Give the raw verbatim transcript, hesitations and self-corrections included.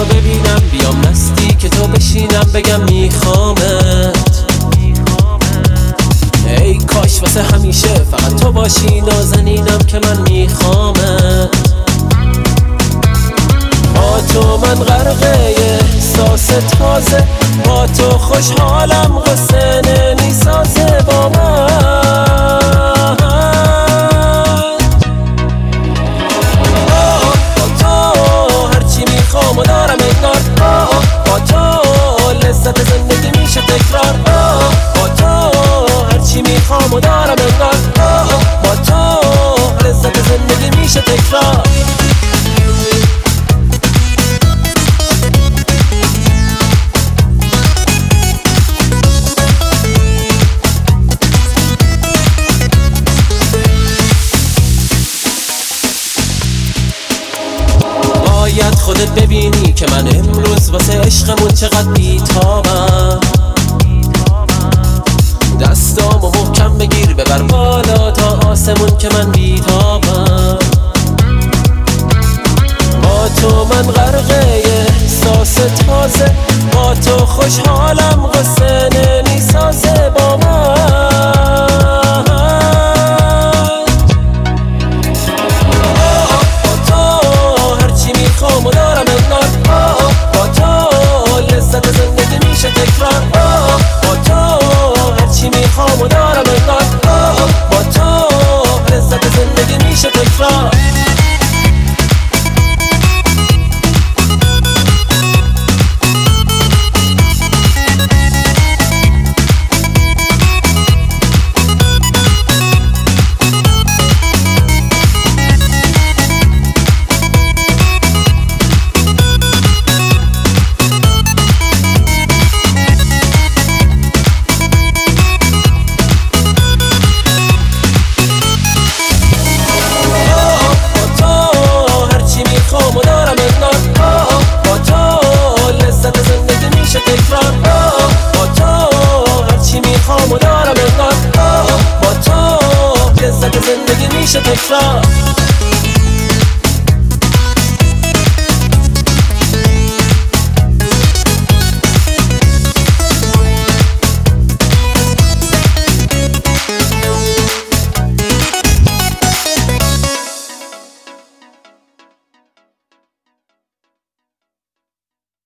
تو ببینم بیام مستی که تو بشینم بگم میخوامت. ای کاش واسه همیشه فقط تو باشی نازنینم که من میخوامت. با تو من غرقه احساس تازه، با تو خوشحالم قصه نمیسازه با من. با تو هرچی میخوام و دارم انگار، با تو لذت زندگی میشه تکرار. با تو هرچی میخوام و دارم انگار، با تو لذت زندگی میشه تکرار. باید خودت ببینی که من امروز واسه عشقمون چقدر بیتابم. دستامو محکم بگیر ببر بالا تا آسمون که من بیتابم. با تو من غرقه احساس تازه، با تو خوشحالم قصه نمیسازه با من. و دارم انگار، با تو لذت زندگی میشه تکرار. با تو هرچی میخوام و دارم انگار، با تو لذت زندگی میشه تکرار. با تو هرچی میخوام و دارم انگار، با تو لذت زندگی میشه تکرار.